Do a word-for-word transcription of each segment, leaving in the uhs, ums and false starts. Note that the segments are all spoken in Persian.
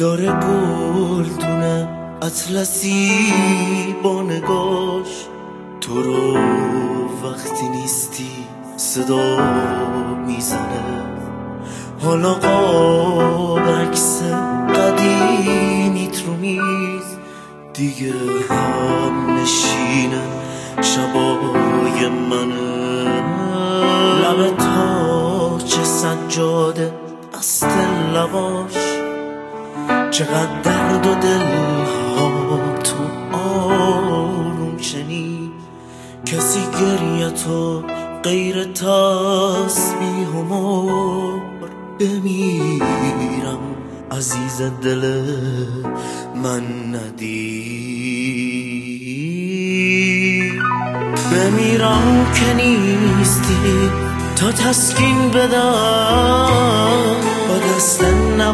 داره گلدونه اطلسی با نگاش تو رو وقتی نیستی صدا میزنه. حالا قاب عکس قدیمیت رو میز دیگه هم نشینه شبای منه. لب تاج سجاده دست لباش چقدر درد و دلها تو آروم شنید. کسی گریه تو غیر تسبیح و مر بمیرم عزیز دل من ندید. بمیرم که نیستی تا تسکین بدم با دست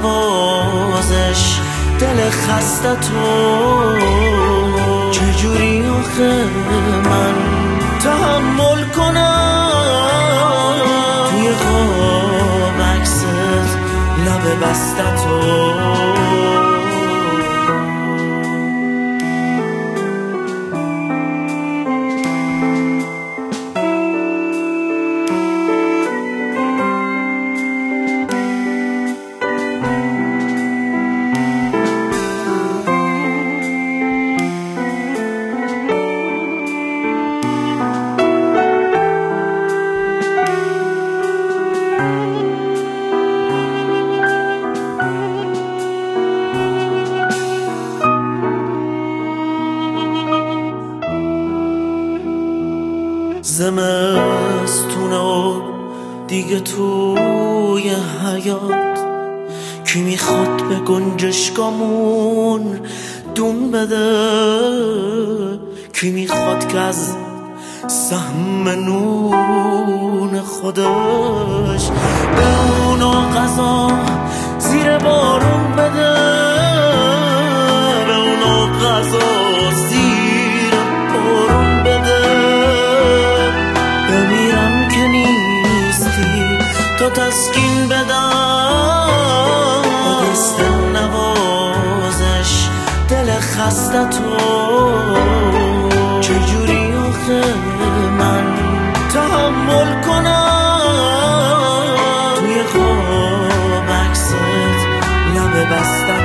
نوازش دل خسته تو. چجوری آخه من تحمل کنم توی خواب عکست لب بسته تو. زمستونه و دیگه توی حیات کی میخواد به گنجشگامون دون بده. کی میخواد که از سهم نون خودش به اونا غذا زیر بارون بده. به اونا غذا زیر بارون بده. بمیرم که نیستی تا تسکین بدم با دست نوازش دل خسته تو. چجوری آخه من تحمل کنم توی خواب عکست لب بسته